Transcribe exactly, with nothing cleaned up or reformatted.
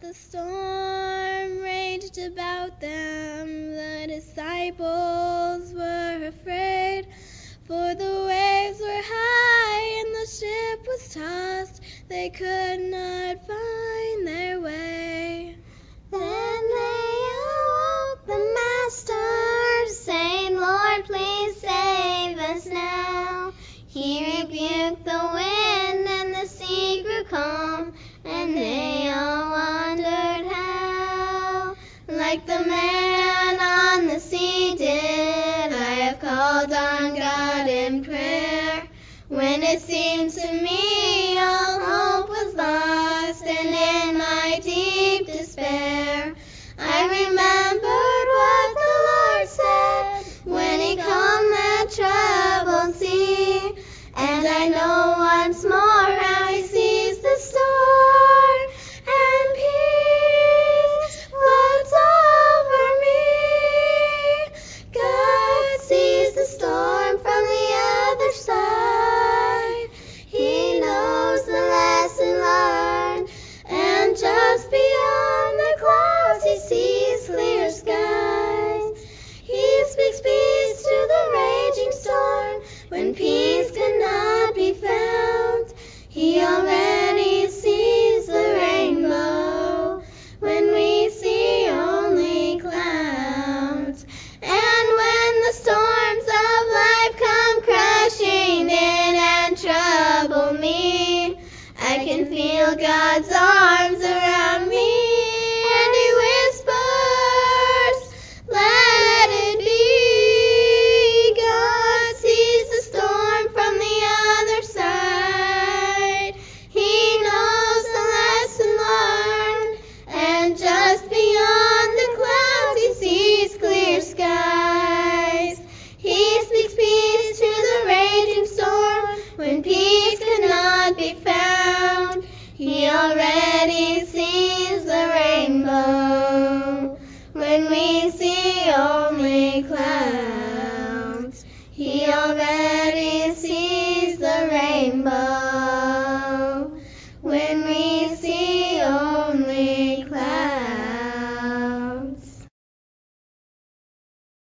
the storm raged about them, the disciples were afraid, for the waves were high and the ship was tossed. They could not find their way. Then they awoke the Master, saying, Lord, please save us now. He rebuked the wind and the sea grew calm, and they all wondered how. Like the man on the sea did, I have called on God in prayer. When it seemed to me all hope was lost, and in my deep despair, I remembered what the Lord said when He calmed that troubled sea. And I know once more how He sees the storm, and peace floods over me. God sees the storm from the other side. He knows the lesson learned, and just beyond the clouds He sees clear skies. He speaks peace to the raging storm when peace cannot be found. He already sees the rainbow when we see only clouds. And when the storms of life come crashing in and trouble me, I can feel God's arms